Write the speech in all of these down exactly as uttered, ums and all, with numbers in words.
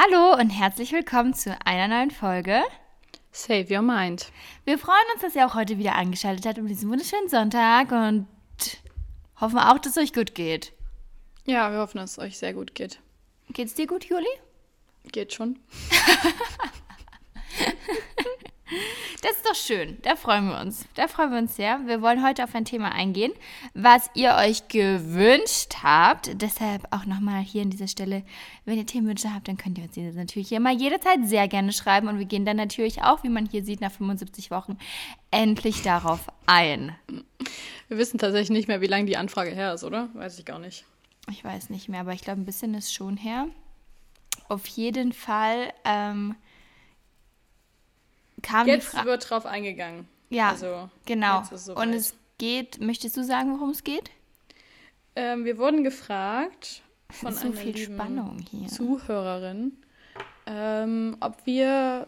Hallo und herzlich willkommen zu einer neuen Folge Save Your Mind. Wir freuen uns, dass ihr auch heute wieder eingeschaltet habt um diesen wunderschönen Sonntag und hoffen auch, dass es euch gut geht. Ja, wir hoffen, dass es euch sehr gut geht. Geht's dir gut, Juli? Geht schon. Das ist doch schön, da freuen wir uns. Da freuen wir uns sehr. Wir wollen heute auf ein Thema eingehen, was ihr euch gewünscht habt. Deshalb auch nochmal hier an dieser Stelle, wenn ihr Themenwünsche habt, dann könnt ihr uns diese natürlich immer jederzeit sehr gerne schreiben. Und wir gehen dann natürlich auch, wie man hier sieht, nach fünfundsiebzig Wochen endlich darauf ein. Wir wissen tatsächlich nicht mehr, wie lange die Anfrage her ist, oder? Weiß ich gar nicht. Ich weiß nicht mehr, aber ich glaube, ein bisschen ist schon her. Auf jeden Fall ähm, kam Jetzt die Frage. wird drauf eingegangen. Ja, also, genau. Jetzt ist es Und soweit. es geht, möchtest du sagen, worum es geht? Ähm, wir wurden gefragt von so einer viel lieben Spannung hier. Zuhörerin, ähm, ob wir,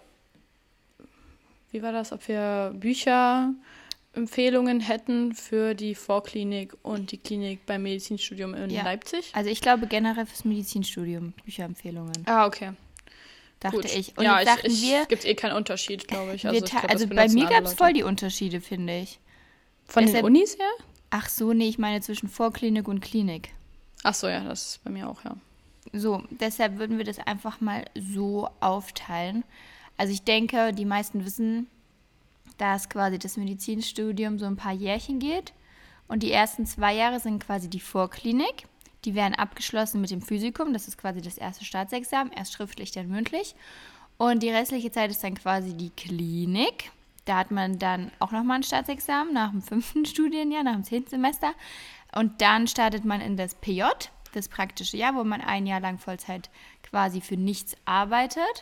wie war das, ob wir Bücherempfehlungen hätten für die Vorklinik und die Klinik beim Medizinstudium in Ja. Leipzig. Also ich glaube generell fürs Medizinstudium, Bücherempfehlungen, Ah, okay. dachte Gut. ich. Und ja, jetzt sagten ich, ich, wir, gibt eh keinen Unterschied, glaube ich. wir Also, ich ta- glaub, das also bei benutzen mir alle gab es Leute. voll die Unterschiede, finde ich. Von Deshalb- den Unis her? Ach so, nee, ich meine zwischen Vorklinik und Klinik. Ach so, ja, das ist bei mir auch, ja. So, deshalb würden wir das einfach mal so aufteilen. Also ich denke, die meisten wissen, dass quasi das Medizinstudium so ein paar Jährchen geht. Und die ersten zwei Jahre sind quasi die Vorklinik. Die werden abgeschlossen mit dem Physikum. Das ist quasi das erste Staatsexamen. Erst schriftlich, dann mündlich. Und die restliche Zeit ist dann quasi die Klinik. Da hat man dann auch nochmal ein Staatsexamen nach dem fünften Studienjahr, nach dem zehnten Semester. Und dann startet man in das P J, das praktische Jahr, wo man ein Jahr lang Vollzeit quasi für nichts arbeitet.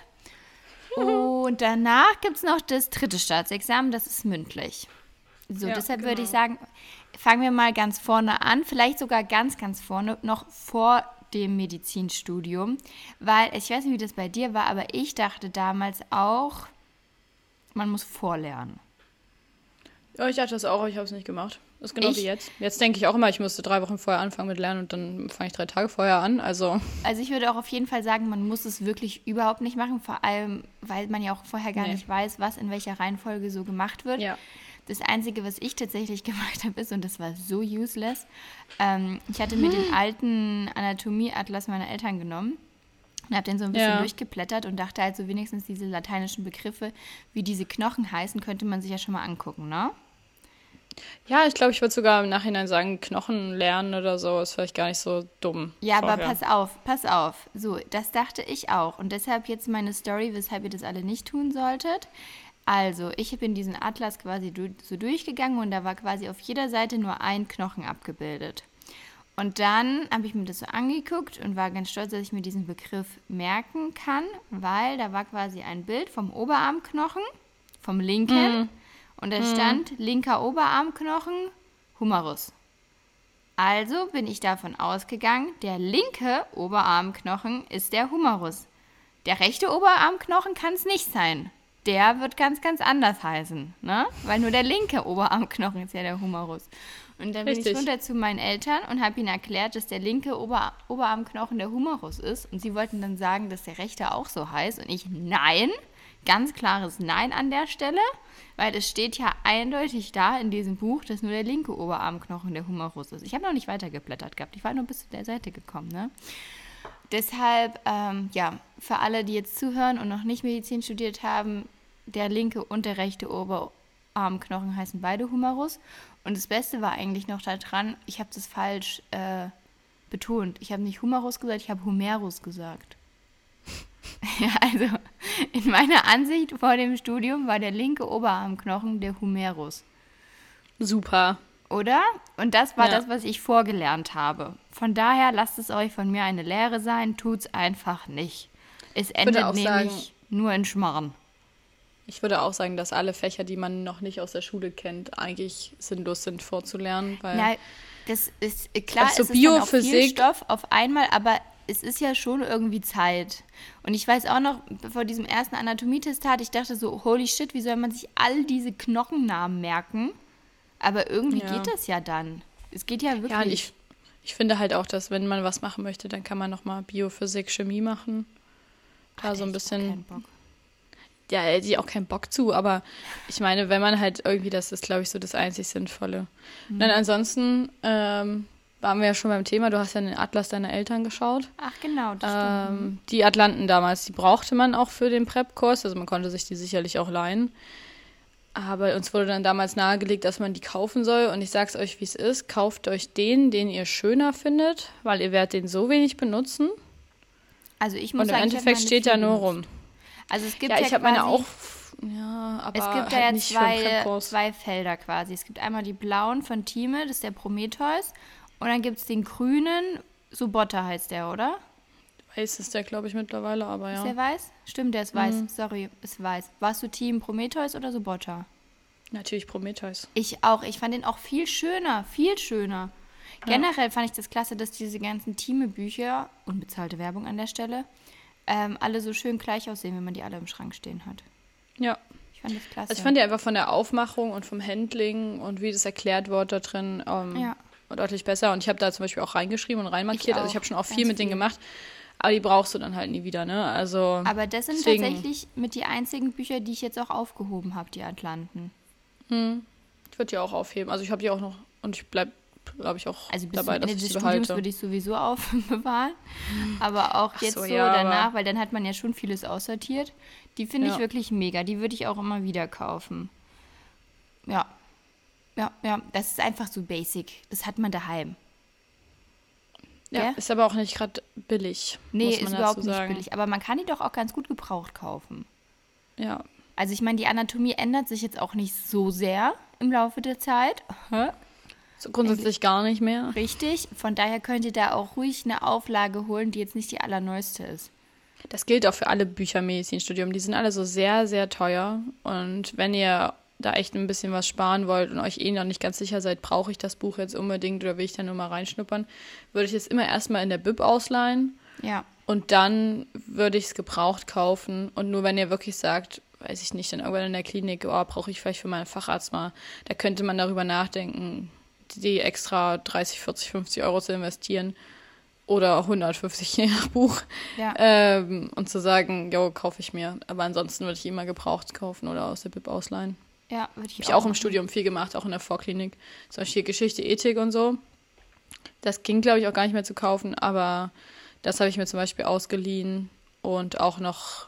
Und danach gibt es noch das dritte Staatsexamen, das ist mündlich. So, Ja, deshalb genau. würde ich sagen, fangen wir mal ganz vorne an, vielleicht sogar ganz, ganz vorne, noch vor dem Medizinstudium, weil ich weiß nicht, wie das bei dir war, aber ich dachte damals auch, man muss vorlernen. Ja, ich dachte das auch, aber ich habe es nicht gemacht. Das ist genau Ich- wie jetzt. Jetzt denke ich auch immer, ich müsste drei Wochen vorher anfangen mit Lernen und dann fange ich drei Tage vorher an. Also, Also ich würde auch auf jeden Fall sagen, man muss es wirklich überhaupt nicht machen, vor allem, weil man ja auch vorher gar Nee. nicht weiß, was in welcher Reihenfolge so gemacht wird. ja. Das Einzige, was ich tatsächlich gemacht habe, ist, und das war so useless, ähm, ich hatte mir den alten Anatomieatlas meiner Eltern genommen und habe den so ein bisschen Ja. durchgeblättert und dachte halt so wenigstens diese lateinischen Begriffe, wie diese Knochen heißen, könnte man sich ja schon mal angucken, ne? Ja, ich glaube, ich würde sogar im Nachhinein sagen, Knochen lernen oder so ist vielleicht gar nicht so dumm. Ja, aber vorher. pass auf, pass auf. So, das dachte ich auch. Und deshalb jetzt meine Story, weshalb ihr das alle nicht tun solltet. Also, ich bin diesen Atlas quasi du- so durchgegangen und da war quasi auf jeder Seite nur ein Knochen abgebildet. Und dann habe ich mir das so angeguckt und war ganz stolz, dass ich mir diesen Begriff merken kann, weil da war quasi ein Bild vom Oberarmknochen, vom linken, und da stand linker Oberarmknochen, Humerus. Also bin ich davon ausgegangen, der linke Oberarmknochen ist der Humerus. Der rechte Oberarmknochen kann es nicht sein. Der wird ganz, ganz anders heißen, ne? Weil nur der linke Oberarmknochen ist ja der Humerus. Und dann bin ich Richtig. runter zu meinen Eltern und habe ihnen erklärt, dass der linke Ober Oberarmknochen der Humerus ist. Und sie wollten dann sagen, dass der rechte auch so heißt. Und ich, nein, ganz klares Nein an der Stelle, weil es steht ja eindeutig da in diesem Buch, dass nur der linke Oberarmknochen der Humerus ist. Ich habe noch nicht weitergeblättert gehabt, ich war nur bis zu der Seite gekommen, ne? Deshalb, ähm, ja, für alle, die jetzt zuhören und noch nicht Medizin studiert haben, der linke und der rechte Oberarmknochen heißen beide Humerus. Und das Beste war eigentlich noch daran, ich habe das falsch äh, betont. Ich habe nicht Humerus gesagt, ich habe Humerus gesagt. Ja, also in meiner Ansicht vor dem Studium war der linke Oberarmknochen der Humerus. Super. Oder? Und das war Ja. das, was ich vorgelernt habe. Von daher lasst es euch von mir eine Lehre sein, tut's einfach nicht. Es endet auch nämlich sagen- nur in Schmarren. Ich würde auch sagen, dass alle Fächer, die man noch nicht aus der Schule kennt, eigentlich sinnlos sind vorzulernen, weil Ja, das ist äh, klar, Also es ist dann auch viel Biophysik- Stoff auf einmal, aber es ist ja schon irgendwie Zeit. Und ich weiß auch noch, vor diesem ersten Anatomietestat, ich dachte so, holy shit, wie soll man sich all diese Knochennamen merken? Aber irgendwie Ja. geht das ja dann. Es geht ja wirklich. ja, und ich, ich finde halt auch, dass wenn man was machen möchte, dann kann man nochmal Biophysik, Chemie machen. da Ach, so ein echt? bisschen, Kein Bock. ja, hätte ich auch keinen Bock zu, aber ich meine, wenn man halt irgendwie, das ist, glaube ich, so das einzig Sinnvolle. Mhm. Dann ansonsten ähm, waren wir ja schon beim Thema, du hast ja den Atlas deiner Eltern geschaut. Ach, genau, das Ähm, stimmt. die Atlanten damals, die brauchte man auch für den Prep-Kurs, also man konnte sich die sicherlich auch leihen. Aber uns wurde dann damals nahegelegt, dass man die kaufen soll. Und ich sag's euch, wie es ist. Kauft euch den, den ihr schöner findet, weil ihr werdet den so wenig benutzen. Also ich muss Und im sagen, ich Endeffekt hab meine steht viel er nur benutzt. rum. Also es gibt Ja, ja, ich habe quasi, meine auch, ja, aber es gibt halt da ja nicht für den zwei, Prep-Kurs. zwei Felder quasi. Es gibt einmal die blauen von Thieme, das ist der Prometheus. Und dann gibt es den grünen, Subotta heißt der, oder? Weiß ist der, glaube ich, mittlerweile, aber ja. Ist der weiß? Stimmt, der ist weiß. Sorry, ist weiß. Warst du Team Prometheus oder Subotta? Natürlich Prometheus. Ich auch. Ich fand den auch viel schöner, viel schöner. Generell fand ich das klasse, dass diese ganzen Thieme-Bücher, unbezahlte Werbung an der Stelle, ähm, alle so schön gleich aussehen, wenn man die alle im Schrank stehen hat. Ja. Ich fand das klasse. Also ich fand die einfach von der Aufmachung und vom Handling und wie das erklärt wurde da drin ähm, Ja. deutlich besser. Und ich habe da zum Beispiel auch reingeschrieben und reinmarkiert. Ich Also ich auch. habe schon auch Ganz viel mit denen viel. gemacht. Aber die brauchst du dann halt nie wieder, ne? Also Aber das sind deswegen, tatsächlich mit die einzigen Bücher, die ich jetzt auch aufgehoben habe, die Atlanten. ich würde die auch aufheben. Also ich habe die auch noch und ich bleib, glaube ich, auch Also bis dabei, zum dass Ende ich des sie Studiums behalte. würde ich sowieso aufbewahren. Aber auch Ach jetzt so, so, ja, danach, aber- weil dann hat man ja schon vieles aussortiert. Die finde ich Ja. wirklich mega. Die würde ich auch immer wieder kaufen. Ja. Ja, ja. Das ist einfach so basic. Das hat man daheim. Ja, Gell? ist aber auch nicht gerade billig, Nee, muss ist man überhaupt dazu nicht sagen. billig. Aber man kann die doch auch ganz gut gebraucht kaufen. Ja, Also ich meine, die Anatomie ändert sich jetzt auch nicht so sehr im Laufe der Zeit. Hä? so grundsätzlich gar nicht mehr. Richtig. Von daher könnt ihr da auch ruhig eine Auflage holen, die jetzt nicht die allerneueste ist. Das gilt auch für alle Bücher im Medizinstudium. Die sind alle so sehr, sehr teuer. Und wenn ihr da echt ein bisschen was sparen wollt und euch eh noch nicht ganz sicher seid, brauche ich das Buch jetzt unbedingt oder will ich da nur mal reinschnuppern, würde ich es immer erstmal in der Bib ausleihen Ja. und dann würde ich es gebraucht kaufen. Und nur wenn ihr wirklich sagt, weiß ich nicht, dann irgendwann in der Klinik, oh, brauche ich vielleicht für meinen Facharzt mal, da könnte man darüber nachdenken, die extra dreißig, vierzig, fünfzig Euro zu investieren oder hundertfünfzig je nach Buch Ja. ähm, und zu sagen, jo, kaufe ich mir. Aber ansonsten würde ich immer gebraucht kaufen oder aus der Bib ausleihen. Ja, würde ich Habe ich auch im machen. Studium viel gemacht, auch in der Vorklinik. Zum Beispiel Geschichte, Ethik und so. Das ging, glaube ich, auch gar nicht mehr zu kaufen, aber das habe ich mir zum Beispiel ausgeliehen und auch noch,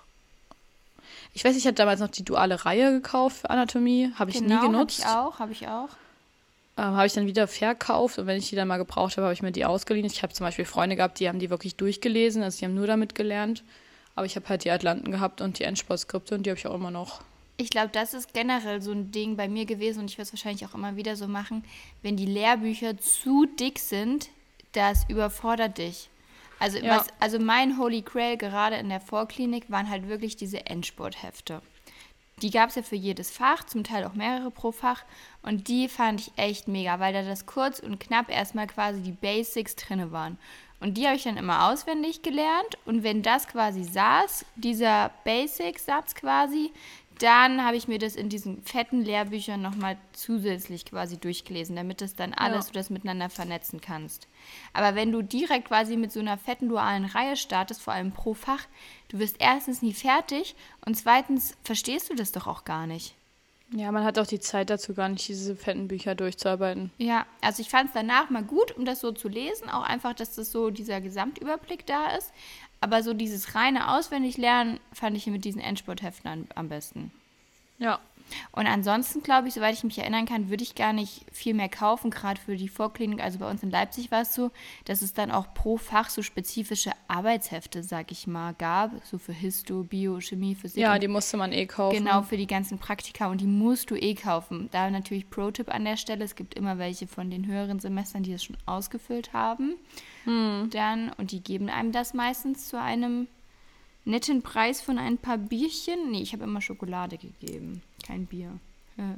ich weiß, ich hatte damals noch die duale Reihe gekauft für Anatomie, habe ich Genau, nie genutzt. Habe ich auch, habe ich auch. Ähm, habe ich dann wieder verkauft und wenn ich die dann mal gebraucht habe, habe ich mir die ausgeliehen. Ich habe zum Beispiel Freunde gehabt, die haben die wirklich durchgelesen, also die haben nur damit gelernt. Aber ich habe halt die Atlanten gehabt und die Endsportskripte und die habe ich auch immer noch. Ich glaube, das ist generell so ein Ding bei mir gewesen und ich werde es wahrscheinlich auch immer wieder so machen. Wenn die Lehrbücher zu dick sind, das überfordert dich. Also, Ja. was, also mein Holy Grail gerade in der Vorklinik waren halt wirklich diese Endsporthefte. Die gab es ja für jedes Fach, zum Teil auch mehrere pro Fach. Und die fand ich echt mega, weil da das kurz und knapp erstmal quasi die Basics drin waren. Und die habe ich dann immer auswendig gelernt. Und wenn das quasi saß, dieser Basic-Satz quasi, dann habe ich mir das in diesen fetten Lehrbüchern nochmal zusätzlich quasi durchgelesen, damit das dann alles, Ja. du das miteinander vernetzen kannst. Aber wenn du direkt quasi mit so einer fetten dualen Reihe startest, vor allem pro Fach, du wirst erstens nie fertig und zweitens verstehst du das doch auch gar nicht. Ja, man hat auch die Zeit dazu gar nicht, diese fetten Bücher durchzuarbeiten. Ja, also ich fand es danach mal gut, um das so zu lesen, auch einfach, dass das so dieser Gesamtüberblick da ist. Aber so dieses reine Auswendiglernen fand ich mit diesen Endsportheften am, am besten. Ja. Und ansonsten, glaube ich, soweit ich mich erinnern kann, würde ich gar nicht viel mehr kaufen, gerade für die Vorklinik. Also bei uns in Leipzig war es so, dass es dann auch pro Fach so spezifische Arbeitshefte, sag ich mal, gab. So für Histo, Bio, Chemie, Physik. Ja, und die musste man eh kaufen. genau, für die ganzen Praktika und die musst du eh kaufen. Da natürlich Pro-Tipp an der Stelle, es gibt immer welche von den höheren Semestern, die das schon ausgefüllt haben. Hm. Dann, und die geben einem das meistens zu einem netten Preis von ein paar Bierchen. Nee, ich habe immer Schokolade gegeben, kein Bier. Ja.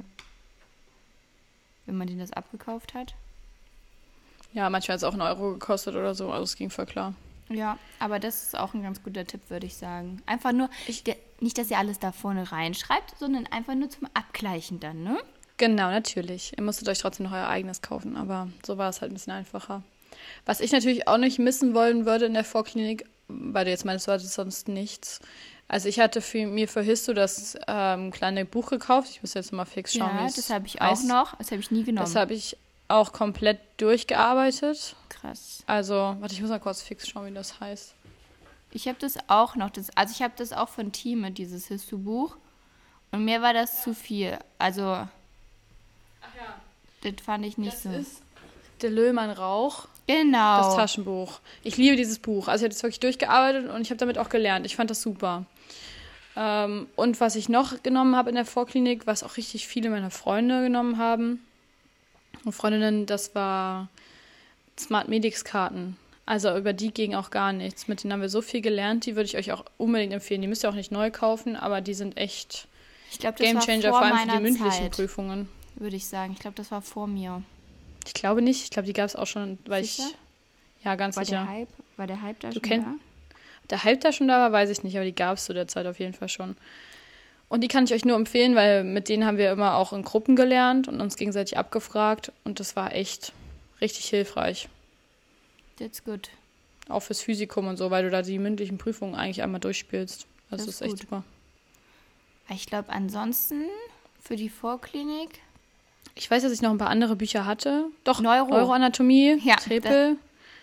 Wenn man denen das abgekauft hat. Ja, manchmal hat es auch einen Euro gekostet oder so, also es ging voll klar. Ja, aber das ist auch ein ganz guter Tipp, würde ich sagen. Einfach nur, der, nicht, dass ihr alles da vorne reinschreibt, sondern einfach nur zum Abgleichen dann, ne? Genau, natürlich. Ihr musstet euch trotzdem noch euer eigenes kaufen, aber so war es halt ein bisschen einfacher. Was ich natürlich auch nicht missen wollen würde in der Vorklinik, weil du jetzt meinst, du hattest sonst nichts. Also ich hatte für, mir für Histo das ähm, kleine Buch gekauft. Ich muss jetzt mal fix schauen, Ja, wie es das habe ich heißt. auch noch. Das habe ich nie genommen. Das habe ich auch komplett durchgearbeitet. Krass. Also, warte, ich muss mal kurz fix schauen, wie das heißt. Ich habe das auch noch. Das, also ich habe das auch von Thieme, dieses Histo-Buch. Und mir war das zu viel. Also, Ach ja, das fand ich nicht das so. ist Der Löhmann Rauch. Genau. Das Taschenbuch. Ich liebe dieses Buch. Also ich habe das wirklich durchgearbeitet und ich habe damit auch gelernt. Ich fand das super. Ähm, und was ich noch genommen habe in der Vorklinik, was auch richtig viele meiner Freunde genommen haben und Freundinnen, das war Smart Medix Karten. Also über die ging auch gar nichts. Mit denen haben wir so viel gelernt, die würde ich euch auch unbedingt empfehlen. Die müsst ihr auch nicht neu kaufen, aber die sind echt Ich glaube, das Gamechanger, war vor vor allem für die meiner mündlichen Zeit, Prüfungen. würde ich sagen. Ich glaube, das war vor mir. Ich glaube nicht. Ich glaube, die gab es auch schon, weil Sicher? ich... Ja, ganz War sicher. der Hype, war der Hype da Du schon kenn- da? Der Hype da schon da war, weiß ich nicht, aber die gab es zu der Zeit auf jeden Fall schon. Und die kann ich euch nur empfehlen, weil mit denen haben wir immer auch in Gruppen gelernt und uns gegenseitig abgefragt. Und das war echt richtig hilfreich. That's good. Auch fürs Physikum und so, weil du da die mündlichen Prüfungen eigentlich einmal durchspielst. Also Das das ist ist echt gut. super. Ich glaube, ansonsten für die Vorklinik, Ich weiß, dass ich noch ein paar andere Bücher hatte. Doch, Neuro. Neuroanatomie, Ja, Trepel.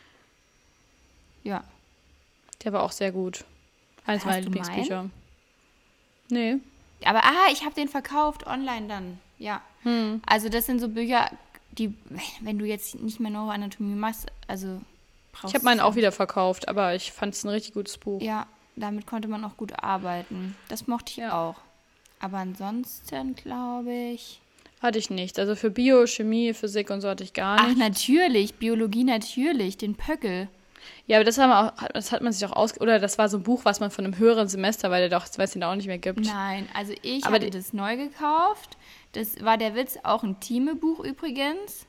ja. Der war auch sehr gut. Eines Hast meiner du Lieblingsbücher. Nee. Aber, ah, ich habe den verkauft online dann. Ja. Hm. Also das sind so Bücher, die, wenn du jetzt nicht mehr Neuroanatomie machst, also brauchst Ich habe meinen du- auch wieder verkauft, aber ich fand es ein richtig gutes Buch. Ja, damit konnte man auch gut arbeiten. Das mochte ich Ja. auch. Aber ansonsten glaube ich... Hatte ich nicht. Also für Bio, Chemie, Physik und so hatte ich gar Ach, nicht. natürlich. Biologie natürlich. Den Pöckel. Ja, aber das, haben wir auch, das hat man sich auch aus... Oder das war so ein Buch, was man von einem höheren Semester, weil der doch, weil es den da auch nicht mehr gibt. Nein, also ich Aber hatte die- das neu gekauft. Das war der Witz, auch ein Thieme-Buch übrigens.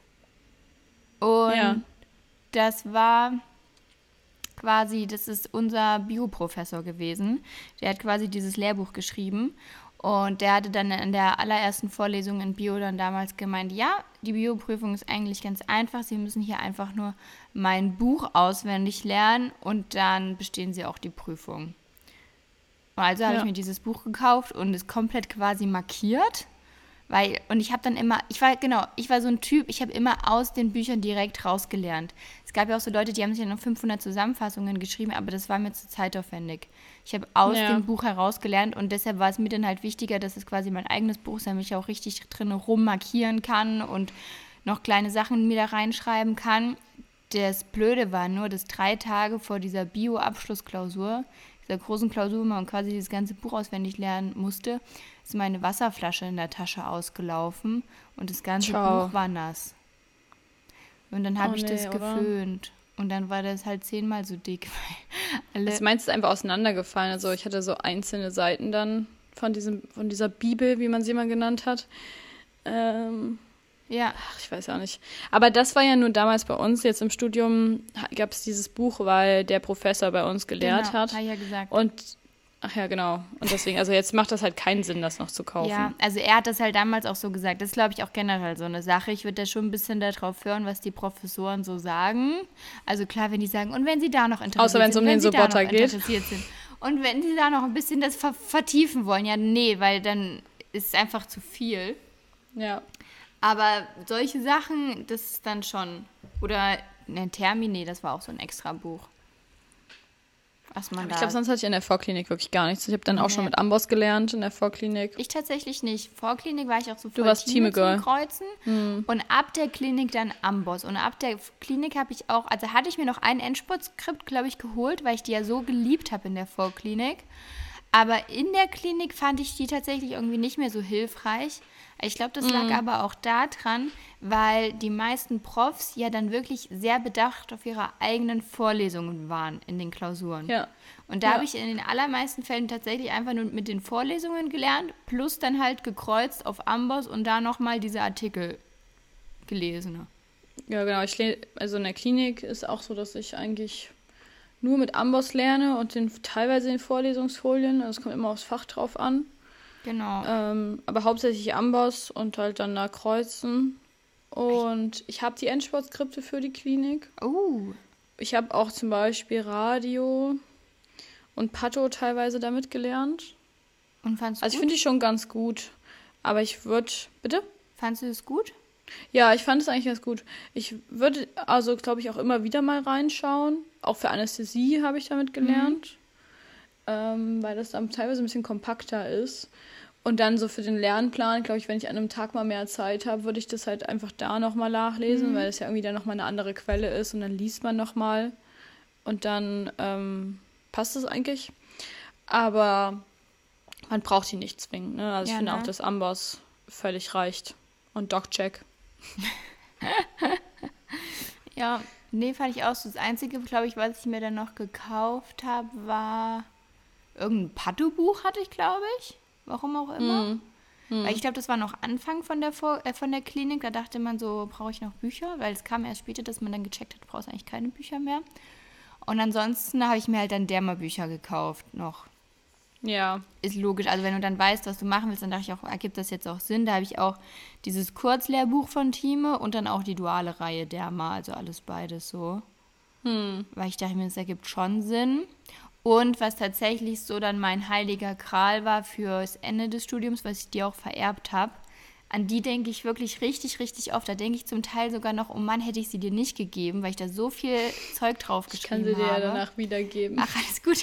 Und Ja. das war quasi, das ist unser Bioprofessor gewesen. Der hat quasi dieses Lehrbuch geschrieben. Und der hatte dann in der allerersten Vorlesung in Bio dann damals gemeint, ja, die Bioprüfung ist eigentlich ganz einfach. Sie müssen hier einfach nur mein Buch auswendig lernen und dann bestehen Sie auch die Prüfung. Also habe Ja. ich mir dieses Buch gekauft und es komplett quasi markiert. Weil, und ich habe dann immer, ich war, genau, ich war so ein Typ, ich habe immer aus den Büchern direkt rausgelernt. Es gab ja auch so Leute, die haben sich ja noch fünfhundert Zusammenfassungen geschrieben, aber das war mir zu zeitaufwendig. Ich habe aus Ja. dem Buch herausgelernt und deshalb war es mir dann halt wichtiger, dass es quasi mein eigenes Buch ist, damit ich auch richtig drin rummarkieren kann und noch kleine Sachen mir da reinschreiben kann. Das Blöde war nur, dass drei Tage vor dieser Bio-Abschlussklausur, dieser großen Klausur, wo man quasi dieses ganze Buch auswendig lernen musste, ist meine Wasserflasche in der Tasche ausgelaufen und das ganze Ciao. Buch war nass. Und dann habe Oh ich nee, das oder? geföhnt. Und dann war das halt zehnmal so dick. Weil alle, Das meinst du einfach auseinandergefallen. Also ich hatte so einzelne Seiten dann von diesem, von dieser Bibel, wie man sie mal genannt hat. Ähm, ja, ach, ich weiß auch nicht. Aber das war ja nur damals bei uns. Jetzt im Studium gab es dieses Buch, weil der Professor bei uns gelehrt genau, hat. habe ich ja gesagt. Und ach ja, genau. Und deswegen, also jetzt macht das halt keinen Sinn, das noch zu kaufen. Ja, also er hat das halt damals auch so gesagt. Das ist, glaube ich, auch generell so eine Sache. Ich würde da schon ein bisschen darauf hören, was die Professoren so sagen. Also klar, wenn die sagen, und wenn sie da noch interessiert Außer wenn es sind, um den Sie da noch Sobotter geht. interessiert sind. Und wenn sie da noch ein bisschen das ver vertiefen wollen, ja, nee, weil dann ist es einfach zu viel. Ja. Aber solche Sachen, das ist dann schon. Oder ein Termine, das war auch so ein extra Buch. Was man Aber da. ich glaube, sonst hatte ich in der Vorklinik wirklich gar nichts. Ich habe dann auch schon Nee. mit Amboss gelernt in der Vorklinik. Ich tatsächlich nicht. Vor Klinik war ich auch so Du voll warst Thieme Thieme-Girl. zum Kreuzen. Und ab der Klinik dann Amboss. Und ab der Klinik habe ich auch, also hatte ich mir noch ein Endspurt-Skript, glaube ich, geholt, weil ich die ja so geliebt habe in der Vorklinik. Aber in der Klinik fand ich die tatsächlich irgendwie nicht mehr so hilfreich. Ich glaube, das lag aber auch daran, weil die meisten Profs ja dann wirklich sehr bedacht auf ihre eigenen Vorlesungen waren in den Klausuren. Ja. Und da Ja. habe ich in den allermeisten Fällen tatsächlich einfach nur mit den Vorlesungen gelernt, plus dann halt gekreuzt auf Amboss und da nochmal diese Artikel gelesen. Ja, genau. Ich le- also in der Klinik ist auch so, dass ich eigentlich nur mit Amboss lerne und den, teilweise in Vorlesungsfolien. Also es kommt immer aufs Fach drauf an. Genau. Ähm, aber hauptsächlich Amboss und halt dann da kreuzen. Und ich habe die Endsportskripte für die Klinik. Oh, Ich habe auch zum Beispiel Radio und Pato teilweise damit gelernt. Und fandst du Also ich gut? finde die schon ganz gut. Aber ich würde... Bitte? Fandst du es gut? Ja, ich fand es eigentlich ganz gut. Ich würde also, glaube ich, auch immer wieder mal reinschauen. Auch für Anästhesie habe ich damit gelernt. Mhm. Ähm, weil das dann teilweise ein bisschen kompakter ist. Und dann so für den Lernplan, glaube ich, wenn ich an einem Tag mal mehr Zeit habe, würde ich das halt einfach da nochmal nachlesen, mhm. weil das ja irgendwie dann nochmal eine andere Quelle ist. Und dann liest man nochmal. Und dann ähm, passt es eigentlich. Aber man braucht die nicht zwingend. Ne? Also ja, ich finde ne? auch, dass Amboss völlig reicht. Und DocCheck. Ja, nee, fand ich auch so. Das Einzige, glaube ich, was ich mir dann noch gekauft habe, war irgendein Pato-Buch hatte ich, glaube ich. Warum auch immer. Mm. Mm. Weil ich glaube, das war noch Anfang von der, Vor- äh, von der Klinik. Da dachte man so, brauche ich noch Bücher? Weil es kam erst später, dass man dann gecheckt hat, du brauchst eigentlich keine Bücher mehr. Und ansonsten habe ich mir halt dann Derma-Bücher gekauft noch. Ja. Ist logisch. Also wenn du dann weißt, was du machen willst, dann dachte ich auch, ergibt das jetzt auch Sinn. Da habe ich auch dieses Kurzlehrbuch von Thieme und dann auch die duale Reihe Derma, also alles beides so. Hm. Weil ich dachte mir, das ergibt schon Sinn. Und was tatsächlich so dann mein heiliger Gral war fürs Ende des Studiums, was ich dir auch vererbt habe, an die denke ich wirklich richtig, richtig oft. Da denke ich zum Teil sogar noch, oh Mann, hätte ich sie dir nicht gegeben, weil ich da so viel Zeug drauf geschrieben habe. Ich kann sie dir habe. ja danach wiedergeben. Ach, alles gut.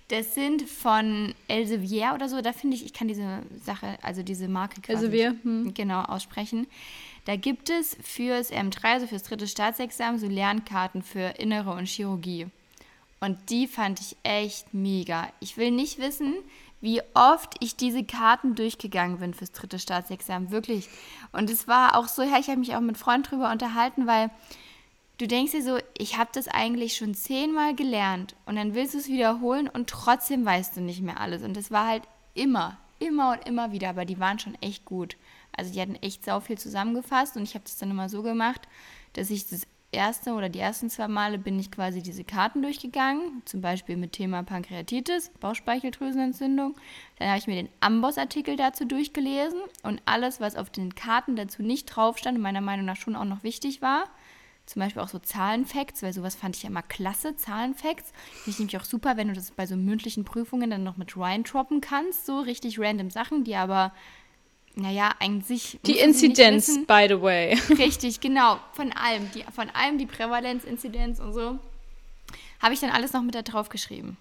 Das sind von Elsevier oder so. Da finde ich, ich kann diese Sache, also diese Marke quasi Elsevier, hm. genau aussprechen. Da gibt es fürs M drei, also fürs dritte Staatsexamen, so Lernkarten für Innere und Chirurgie. Und die fand ich echt mega. Ich will nicht wissen, wie oft ich diese Karten durchgegangen bin fürs dritte Staatsexamen, wirklich. Und es war auch so, ja, ich habe mich auch mit Freunden drüber unterhalten, weil du denkst dir so, ich habe das eigentlich schon zehnmal gelernt und dann willst du es wiederholen und trotzdem weißt du nicht mehr alles. Und das war halt immer, immer und immer wieder, aber die waren schon echt gut. Also die hatten echt sau viel zusammengefasst und ich habe das dann immer so gemacht, dass ich das erste oder die ersten zwei Male bin ich quasi diese Karten durchgegangen, zum Beispiel mit Thema Pankreatitis, Bauchspeicheldrüsenentzündung. Dann habe ich mir den Amboss-Artikel dazu durchgelesen und alles, was auf den Karten dazu nicht drauf stand und meiner Meinung nach schon auch noch wichtig war, zum Beispiel auch so Zahlenfacts, weil sowas fand ich ja immer klasse, Zahlenfacts. Finde ich nämlich auch super, wenn du das bei so mündlichen Prüfungen dann noch mit reintroppen kannst, so richtig random Sachen, die aber naja, eigentlich... Die Inzidenz, by the way. Richtig, genau. Von allem. Die, von allem, die Prävalenz, Inzidenz und so. Habe ich dann alles noch mit da drauf geschrieben.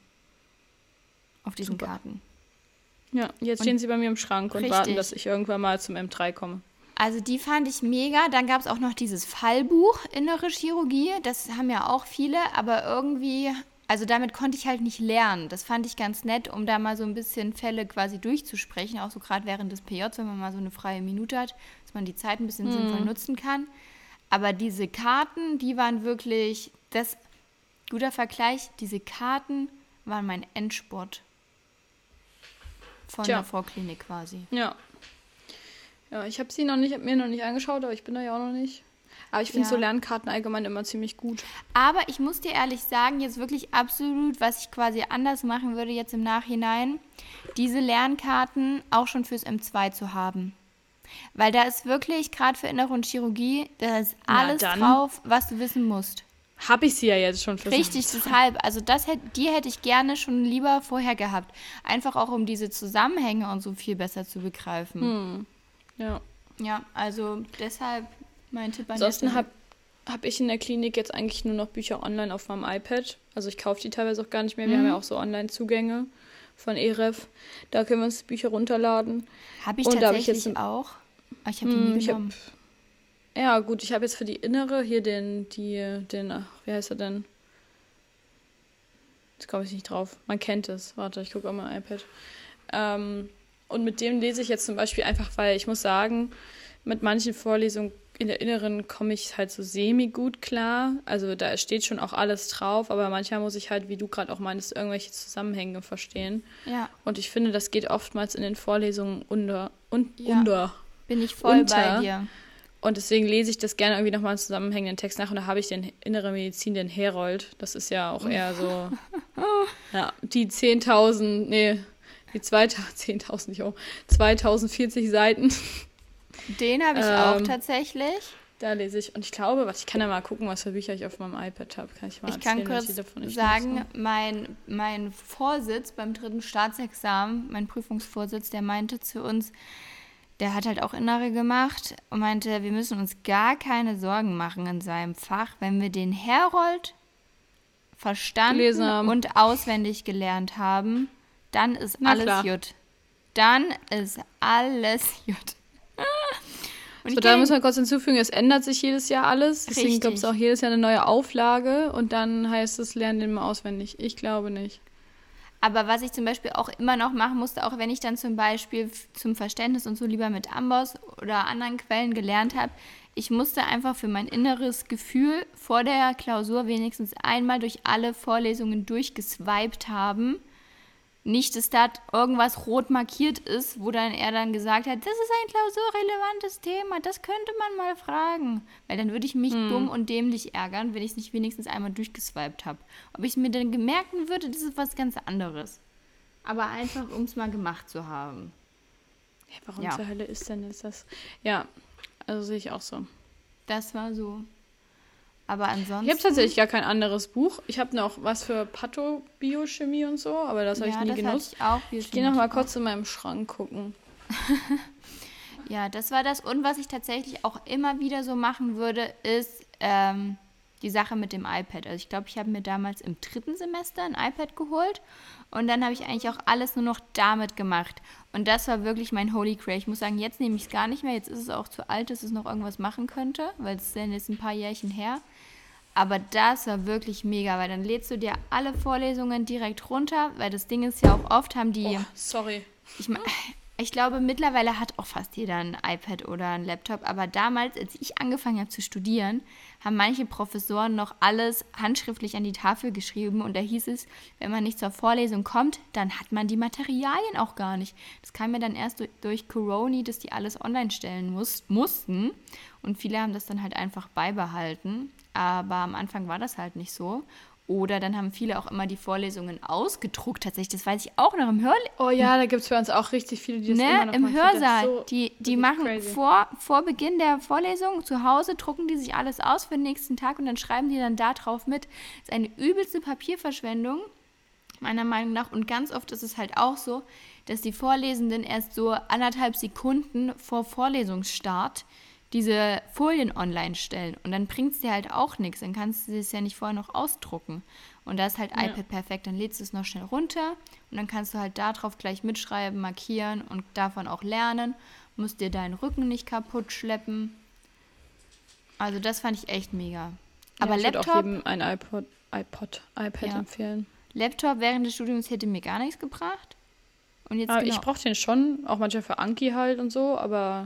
Auf diesen Super. Karten. Ja, jetzt und stehen sie bei mir im Schrank und richtig. warten, dass ich irgendwann mal zum M drei komme. Also die fand ich mega. Dann gab es auch noch dieses Fallbuch Innere Chirurgie. Das haben ja auch viele, aber irgendwie... Also damit konnte ich halt nicht lernen. Das fand ich ganz nett, um da mal so ein bisschen Fälle quasi durchzusprechen, auch so gerade während des P Js, wenn man mal so eine freie Minute hat, dass man die Zeit ein bisschen mhm. sinnvoll nutzen kann. Aber diese Karten, die waren wirklich, das, guter Vergleich, diese Karten waren mein Endspurt von Tja. der Vorklinik quasi. Ja. Ja, ich habe sie noch nicht, hab mir noch nicht angeschaut, aber ich bin da ja auch noch nicht. Aber ich finde ja. so Lernkarten allgemein immer ziemlich gut. Aber ich muss dir ehrlich sagen, jetzt wirklich absolut, was ich quasi anders machen würde jetzt im Nachhinein, diese Lernkarten auch schon fürs M zwei zu haben. Weil da ist wirklich, gerade für Innere und Chirurgie, da ist alles drauf, was du wissen musst. Habe ich sie ja jetzt schon fürs Richtig, deshalb. Also das hätte, die hätte ich gerne schon lieber vorher gehabt. Einfach auch, um diese Zusammenhänge und so viel besser zu begreifen. Hm. Ja. Ja, also deshalb... Mein Tipp an Ansonsten habe hab ich in der Klinik jetzt eigentlich nur noch Bücher online auf meinem iPad. Also ich kaufe die teilweise auch gar nicht mehr. Wir mhm. haben ja auch so Online-Zugänge von E R E F. Da können wir uns Bücher runterladen. Habe ich Und tatsächlich hab ich jetzt, auch. Aber ich habe die nie genommen. Hab, ja gut, ich habe jetzt für die Innere hier den, die, den, ach, wie heißt er denn? Jetzt komme ich nicht drauf. Man kennt es. Warte, ich gucke auf mein iPad. Ähm, und mit dem lese ich jetzt zum Beispiel einfach, weil ich muss sagen, mit manchen Vorlesungen in der Inneren komme ich halt so semi-gut klar. Also da steht schon auch alles drauf, aber manchmal muss ich halt, wie du gerade auch meinst, irgendwelche Zusammenhänge verstehen. Ja. Und ich finde, das geht oftmals in den Vorlesungen unter. Un, ja. unter Bin ich voll unter. bei dir. Und deswegen lese ich das gerne irgendwie nochmal einen zusammenhängenden Text nach. Und da habe ich den Innere Medizin, den Herold. Das ist ja auch eher so, ja, die zehntausend, nee, die zweitausend, zehntausend, nicht auch, zweitausendvierzig Seiten. Den habe ich ähm, auch tatsächlich. Da lese ich. Und ich glaube, was ich kann ja mal gucken, was für Bücher ich auf meinem iPad habe. Kann ich mal Ich erzählen, kann kurz was ich davon nicht sagen, nutze. mein, mein Vorsitz beim dritten Staatsexamen, mein Prüfungsvorsitz, der meinte zu uns, der hat halt auch Innere gemacht und meinte, wir müssen uns gar keine Sorgen machen in seinem Fach, wenn wir den Herold verstanden Gelesen haben. und auswendig gelernt haben, dann ist Na alles klar. gut. Dann ist alles gut. Und So, ich da kenn- müssen wir kurz hinzufügen, es ändert sich jedes Jahr alles. Deswegen Richtig. gibt es auch jedes Jahr eine neue Auflage und dann heißt es, lernen den mal auswendig. Ich glaube nicht. Aber was ich zum Beispiel auch immer noch machen musste, auch wenn ich dann zum Beispiel f- zum Verständnis und so lieber mit Amboss oder anderen Quellen gelernt habe, ich musste einfach für mein inneres Gefühl vor der Klausur wenigstens einmal durch alle Vorlesungen durchgeswiped haben. Nicht, dass da irgendwas rot markiert ist, wo dann er dann gesagt hat, das ist ein klausurrelevantes Thema, das könnte man mal fragen. Weil dann würde ich mich dumm und dämlich ärgern, wenn ich es nicht wenigstens einmal durchgeswiped habe. Ob ich es mir dann gemerken würde, das ist was ganz anderes. Aber einfach, um es mal gemacht zu haben. Ja, warum Ja. zur Hölle ist denn jetzt das? Ja, also sehe ich auch so. Das war so. Aber ansonsten... Ich habe tatsächlich gar kein anderes Buch. Ich habe noch was für Pathobiochemie und so, aber das habe ja, ich nie das genutzt. hatte ich auch. Ich gehe noch mal kurz in meinem Schrank gucken. Ja, das war das. Und was ich tatsächlich auch immer wieder so machen würde, ist ähm, die Sache mit dem iPad. Also ich glaube, ich habe mir damals im dritten Semester ein iPad geholt und dann habe ich eigentlich auch alles nur noch damit gemacht. Und das war wirklich mein Holy Grail. Ich muss sagen, jetzt nehme ich es gar nicht mehr. Jetzt ist es auch zu alt, dass es noch irgendwas machen könnte, weil es ist ja jetzt ein paar Jährchen her. Aber das war wirklich mega, weil dann lädst du dir alle Vorlesungen direkt runter, weil das Ding ist ja auch oft, haben die... Oh, sorry. Ich, mein, ich glaube, mittlerweile hat auch fast jeder ein iPad oder ein Laptop, aber damals, als ich angefangen habe zu studieren, haben manche Professoren noch alles handschriftlich an die Tafel geschrieben und da hieß es, wenn man nicht zur Vorlesung kommt, dann hat man die Materialien auch gar nicht. Das kam mir dann erst durch, durch Corona, dass die alles online stellen muss, mussten und viele haben das dann halt einfach beibehalten, aber am Anfang war das halt nicht so. Oder dann haben viele auch immer die Vorlesungen ausgedruckt, tatsächlich. Das weiß ich auch noch im Hör Oh ja, da gibt es bei uns auch richtig viele, die das immer ne, noch im machen. Ich find das Hörsaal. so die die wirklich machen crazy. vor, vor Beginn der Vorlesung zu Hause, drucken die sich alles aus für den nächsten Tag und dann schreiben die dann da drauf mit. Das ist eine übelste Papierverschwendung, meiner Meinung nach. Und ganz oft ist es halt auch so, dass die Vorlesenden erst so anderthalb Sekunden vor Vorlesungsstart diese Folien online stellen. Und dann bringt es dir halt auch nichts. Dann kannst du es ja nicht vorher noch ausdrucken. Und da ist halt Ja. iPad perfekt. Dann lädst du es noch schnell runter und dann kannst du halt da drauf gleich mitschreiben, markieren und davon auch lernen. Musst dir deinen Rücken nicht kaputt schleppen. Also das fand ich echt mega. Aber ja, ich würde auch Laptop, jedem ein iPod, iPod, iPad Ja. empfehlen. Laptop während des Studiums hätte mir gar nichts gebracht. Und jetzt Aber genau. ich brauche den schon, auch manchmal für Anki halt und so, aber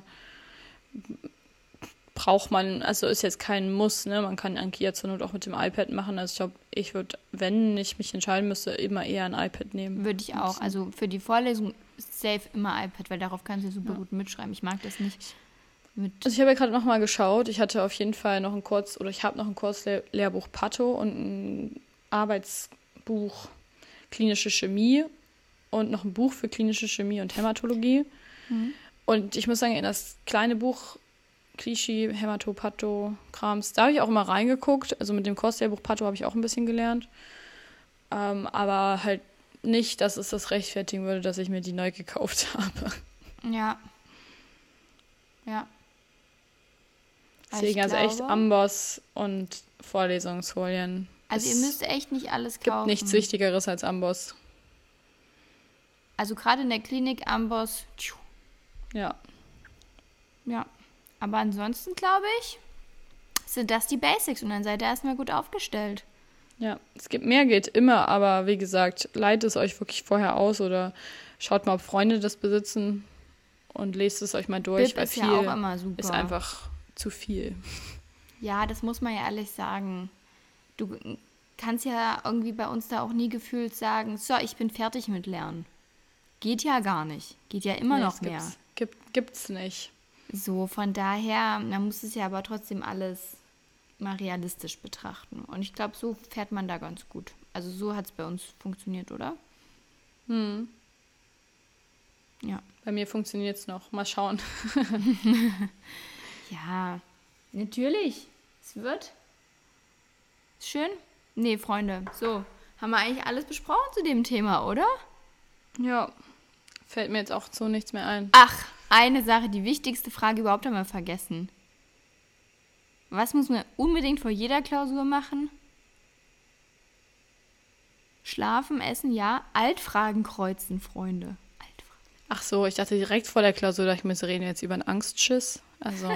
braucht man, also ist jetzt kein Muss, ne? Man kann Anki ja zur Not auch mit dem iPad machen. Also ich glaube, ich würde, wenn ich mich entscheiden müsste, immer eher ein iPad nehmen. Würde ich auch. Also für die Vorlesung safe immer iPad, weil darauf kannst du super Ja. gut mitschreiben. Ich mag das nicht mit. Also ich habe ja gerade noch mal geschaut. Ich hatte auf jeden Fall noch ein Kurz, oder ich habe noch ein Kurzlehrbuch Patho und ein Arbeitsbuch Klinische Chemie und noch ein Buch für Klinische Chemie und Hämatologie. Mhm. Und ich muss sagen, in das kleine Buch Klischee, Hämatopatho, Krams, da habe ich auch immer reingeguckt. Also mit dem Kurzlehrbuch Patho habe ich auch ein bisschen gelernt. Ähm, aber halt nicht, dass es das rechtfertigen würde, dass ich mir die neu gekauft habe. Ja. Ja. Deswegen Ich also echt glaube- Amboss und Vorlesungsfolien. Also ihr Es müsst echt nicht alles gibt kaufen. nichts Wichtigeres als Amboss. Also gerade in der Klinik Amboss, tschu, Ja. ja. Aber ansonsten glaube ich, sind das die Basics und dann seid ihr erstmal gut aufgestellt. Ja, es gibt mehr geht immer, aber wie gesagt, leitet es euch wirklich vorher aus oder schaut mal, ob Freunde das besitzen und lest es euch mal durch, Bib weil ist viel ja auch immer super. ist einfach zu viel. Ja, das muss man ja ehrlich sagen. Du kannst ja irgendwie bei uns da auch nie gefühlt sagen, so, ich bin fertig mit Lernen. Geht ja gar nicht. Geht ja immer Nee, noch das mehr. Gibt's, gibt, gibt's nicht. So, von daher, man muss es ja aber trotzdem alles mal realistisch betrachten. Und ich glaube, so fährt man da ganz gut. Also so hat es bei uns funktioniert, oder? Hm. Ja. Bei mir funktioniert es noch. Mal schauen. Ja, Natürlich. Es wird. Schön. Nee, Freunde. So. Haben wir eigentlich alles besprochen zu dem Thema, oder? Ja. Fällt mir jetzt auch so nichts mehr ein. Ach, eine Sache. Die wichtigste Frage überhaupt haben wir vergessen. Was muss man unbedingt vor jeder Klausur machen? Schlafen, essen, ja. Altfragen kreuzen, Freunde. Altfragen. Ach so, ich dachte direkt vor der Klausur, ich müsse reden jetzt über einen Angstschiss. Also.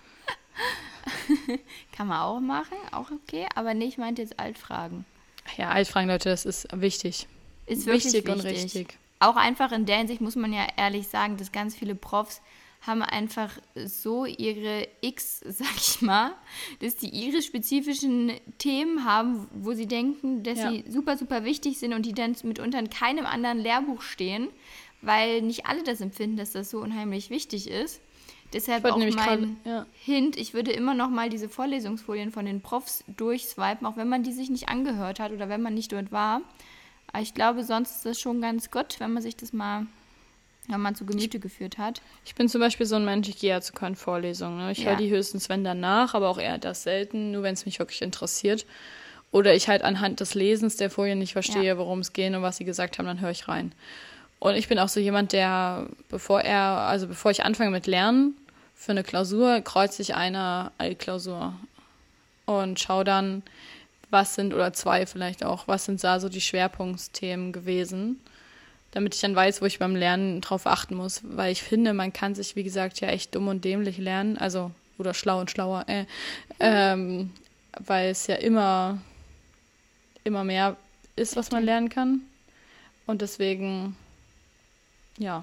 Kann man auch machen, auch okay. Aber nee, ich meinte jetzt Altfragen. Ja, Altfragen, Leute, das ist wichtig. Ist wirklich wichtig. wichtig. Und richtig. Auch einfach in der Hinsicht muss man ja ehrlich sagen, dass ganz viele Profs haben einfach so ihre X, sag ich mal, dass die ihre spezifischen Themen haben, wo sie denken, dass Ja. sie super, super wichtig sind und die dann mitunter in keinem anderen Lehrbuch stehen, weil nicht alle das empfinden, dass das so unheimlich wichtig ist. Deshalb wollte auch nämlich mein grad- ja. Hint, ich würde immer noch mal diese Vorlesungsfolien von den Profs durchswipen, auch wenn man die sich nicht angehört hat oder wenn man nicht dort war. Aber ich glaube, sonst ist das schon ganz gut, wenn man sich das mal, wenn man zu Gemüte geführt hat. Ich bin zum Beispiel so ein Mensch, ich gehe ja zu keinen Vorlesungen. Ne? Ich Ja. höre die höchstens, wenn danach, aber auch eher das selten, nur wenn es mich wirklich interessiert. Oder ich halt anhand des Lesens der Folien nicht verstehe, Ja. worum es geht und was sie gesagt haben, dann höre ich rein. Und ich bin auch so jemand, der, bevor er, also bevor ich anfange mit Lernen für eine Klausur, kreuze ich eine Altklausur und schaue dann, was sind, oder zwei vielleicht auch, was sind da so die Schwerpunktthemen gewesen, damit ich dann weiß, wo ich beim Lernen drauf achten muss. Weil ich finde, man kann sich, wie gesagt, ja echt dumm und dämlich lernen, also, oder schlau und schlauer, äh, ähm, weil es ja immer, immer mehr ist, was man lernen kann. Und deswegen, ja,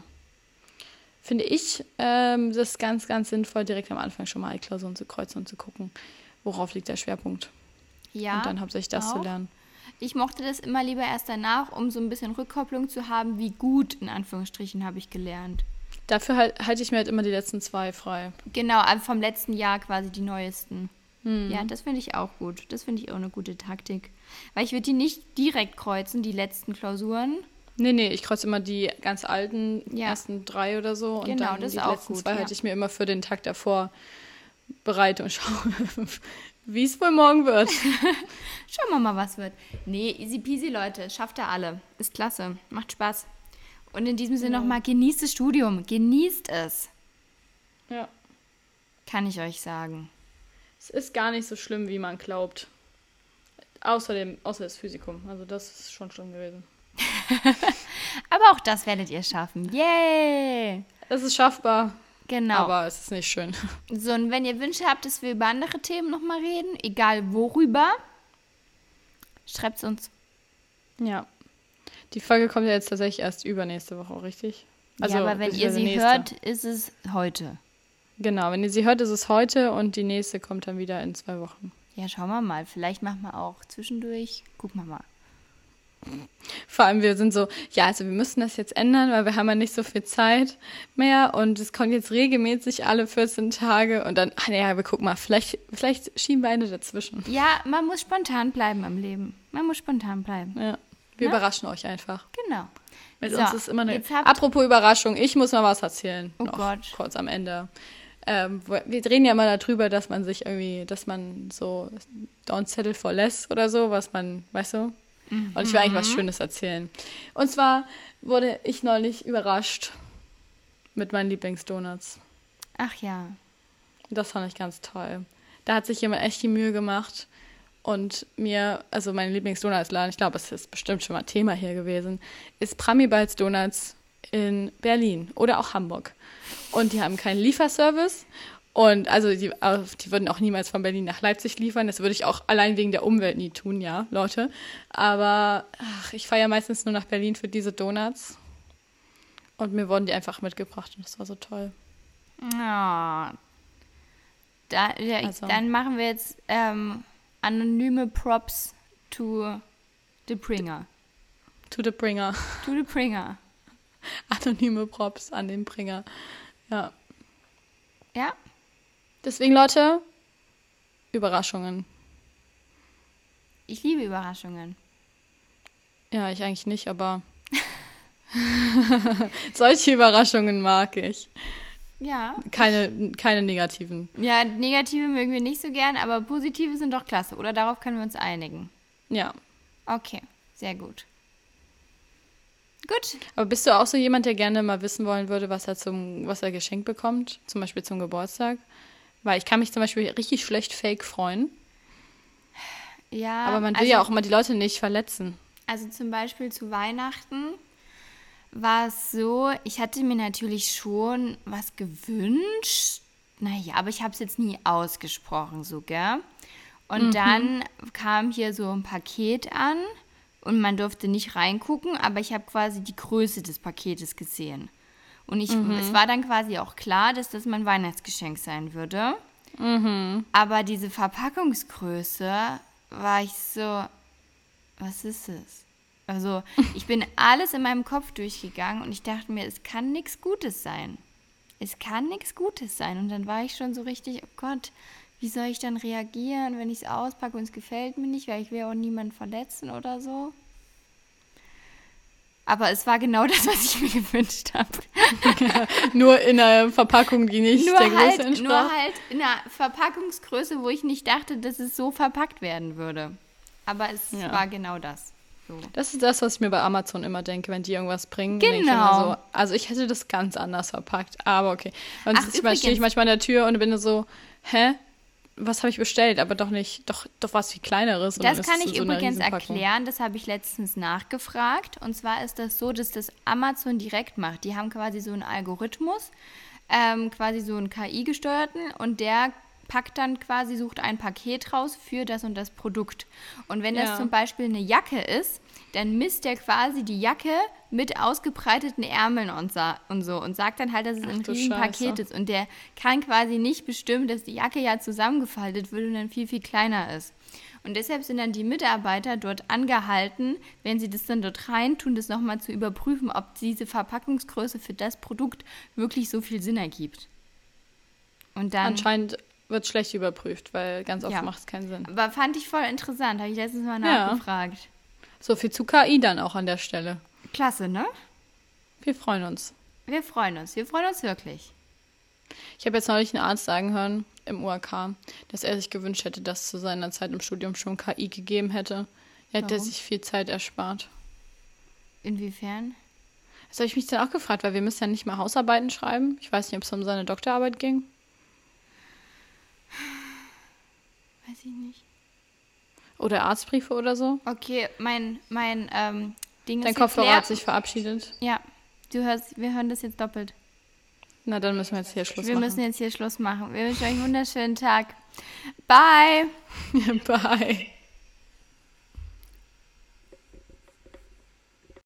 finde ich ähm, das ganz, ganz sinnvoll, direkt am Anfang schon mal Altklausuren zu kreuzen und zu gucken, worauf liegt der Schwerpunkt. Ja, Und dann hauptsächlich das auch. zu lernen. Ich mochte das immer lieber erst danach, um so ein bisschen Rückkopplung zu haben, wie gut, in Anführungsstrichen, habe ich gelernt. Dafür halt, halte ich mir halt immer die letzten zwei frei. Genau, also vom letzten Jahr quasi die neuesten. Hm. Ja, das finde ich auch gut. Das finde ich auch eine gute Taktik. Weil ich würde die nicht direkt kreuzen, die letzten Klausuren. Nee, nee, ich kreuze immer die ganz alten Ja. ersten drei oder so. Und Genau, dann das die ist auch letzten gut, zwei ja. halte ich mir immer für den Tag davor bereit und schaue, wie es wohl morgen wird. Schauen wir mal, was wird. Nee, easy peasy, Leute. Schafft ihr alle. Ist klasse. Macht Spaß. Und in diesem Sinne nochmal, genießt das Studium. Genießt es. Ja. Kann ich euch sagen. Es ist gar nicht so schlimm, wie man glaubt. Außerdem, außer das Physikum. Also das ist schon schlimm gewesen. Aber auch das werdet ihr schaffen. Yay! Es ist schaffbar, Genau. aber es ist nicht schön. So, und wenn ihr Wünsche habt, dass wir über andere Themen nochmal reden, egal worüber, schreibt es uns. Ja. Die Folge kommt ja jetzt tatsächlich erst übernächste Woche, richtig? ja, aber wenn ihr beziehungsweise sie nächste. hört, ist es heute. Genau, wenn ihr sie hört, ist es heute und die nächste kommt dann wieder in zwei Wochen. Ja, schauen wir mal. Vielleicht machen wir auch zwischendurch. Gucken wir mal. Vor allem, wir sind so, ja, also wir müssen das jetzt ändern, weil wir haben ja nicht so viel Zeit mehr und es kommt jetzt regelmäßig alle vierzehn Tage und dann, ach naja, wir gucken mal, vielleicht, vielleicht schieben wir eine dazwischen. Ja, man muss spontan bleiben im Leben. Man muss spontan bleiben. Ja, wir Ne? überraschen euch einfach. Genau. Mit So, uns ist immer eine... jetzt habt- Apropos Überraschung, ich muss mal was erzählen. Oh noch, Gott. Kurz am Ende. Ähm, wo- wir reden ja immer darüber, dass man sich irgendwie, dass man so don't settle for less oder so, was man, weißt du? Und ich will eigentlich was Schönes erzählen. Und zwar wurde ich neulich überrascht mit meinen Lieblingsdonuts. Ach ja. Das fand ich ganz toll. Da hat sich jemand echt die Mühe gemacht und mir, also mein Lieblingsdonutsladen, ich glaube, es ist bestimmt schon mal Thema hier gewesen, ist Pramibalds Donuts in Berlin oder auch Hamburg. Und die haben keinen Lieferservice. Und also die, die würden auch niemals von Berlin nach Leipzig liefern. Das würde ich auch allein wegen der Umwelt nie tun, ja, Leute. Aber ach, ich fahre ja meistens nur nach Berlin für diese Donuts. Und mir wurden die einfach mitgebracht und das war so toll. Ja. Da, ja, ich- Also. Dann machen wir jetzt ähm, anonyme Props to the Bringer. To the Bringer. To the Bringer. Anonyme Props an den Bringer. Ja. Ja? Deswegen, Leute, Überraschungen. Ich liebe Überraschungen. Ja, ich eigentlich nicht, aber solche Überraschungen mag ich. Ja. Keine, keine negativen. Ja, negative mögen wir nicht so gern, aber positive sind doch klasse. Oder darauf können wir uns einigen. Ja. Okay, sehr gut. Gut. Aber bist du auch so jemand, der gerne mal wissen wollen würde, was er zum, was er geschenkt bekommt? Zum Beispiel zum Geburtstag? Weil ich kann mich zum Beispiel richtig schlecht fake freuen. Ja. Aber man will also, ja auch immer die Leute nicht verletzen. Also zum Beispiel zu Weihnachten war es so, ich hatte mir natürlich schon was gewünscht. Naja, aber ich habe es jetzt nie ausgesprochen, so, gell? Und mhm. dann kam hier so ein Paket an und man durfte nicht reingucken, aber ich habe quasi die Größe des Paketes gesehen. Und ich, mhm. es war dann quasi auch klar, dass das mein Weihnachtsgeschenk sein würde. Mhm. Aber diese Verpackungsgröße war ich so, was ist es? Also ich bin alles in meinem Kopf durchgegangen und ich dachte mir, es kann nichts Gutes sein. Es kann nichts Gutes sein. Und dann war ich schon so richtig, oh Gott, wie soll ich dann reagieren, wenn ich es auspacke und es gefällt mir nicht, weil ich will auch niemanden verletzen oder so. Aber es war genau das, was ich mir gewünscht habe. Nur in einer Verpackung, die nicht nur der Größe halt, entsprach? Nur halt in einer Verpackungsgröße, wo ich nicht dachte, dass es so verpackt werden würde. Aber es ja. war genau das. So. Das ist das, was ich mir bei Amazon immer denke, wenn die irgendwas bringen. Genau. Denke ich immer so, also ich hätte das ganz anders verpackt, aber okay. Und Ach, stehe ich manchmal an der Tür und bin so, hä? Was habe ich bestellt? Aber doch nicht, doch, doch was viel Kleineres. Das kann ich so übrigens erklären, das habe ich letztens nachgefragt. Und zwar ist das so, dass das Amazon direkt macht. Die haben quasi so einen Algorithmus, ähm, quasi so einen K I-gesteuerten und der packt dann quasi, sucht ein Paket raus für das und das Produkt. Und wenn das ja. zum Beispiel eine Jacke ist, dann misst der quasi die Jacke mit ausgebreiteten Ärmeln und, sa- und so und sagt dann halt, dass es ein riesen Paket ist. Und der kann quasi nicht bestimmen, dass die Jacke ja zusammengefaltet wird und dann viel, viel kleiner ist. Und deshalb sind dann die Mitarbeiter dort angehalten, wenn sie das dann dort reintun, das nochmal zu überprüfen, ob diese Verpackungsgröße für das Produkt wirklich so viel Sinn ergibt. Und dann anscheinend wird schlecht überprüft, weil ganz oft ja. macht es keinen Sinn. Aber fand ich voll interessant, habe ich letztens mal nachgefragt. Ja. So viel zu K I dann auch an der Stelle. Klasse, ne? Wir freuen uns. Wir freuen uns, wir freuen uns wirklich. Ich habe jetzt neulich einen Arzt sagen hören im U A K, dass er sich gewünscht hätte, dass es zu seiner Zeit im Studium schon K I gegeben hätte. Er hätte sich viel Zeit erspart. Inwiefern? Das habe ich mich dann auch gefragt, weil wir müssen ja nicht mal Hausarbeiten schreiben. Ich weiß nicht, ob es um seine Doktorarbeit ging. Weiß ich nicht. Oder Arztbriefe oder so. Okay, mein, mein ähm, Ding Dein ist Kopfhörer leer. hat sich verabschiedet. Ja, du hörst, wir hören das jetzt doppelt. Na, dann müssen wir jetzt hier Schluss wir machen. Wir müssen jetzt hier Schluss machen. Wir wünschen euch einen wunderschönen Tag. Bye. Bye.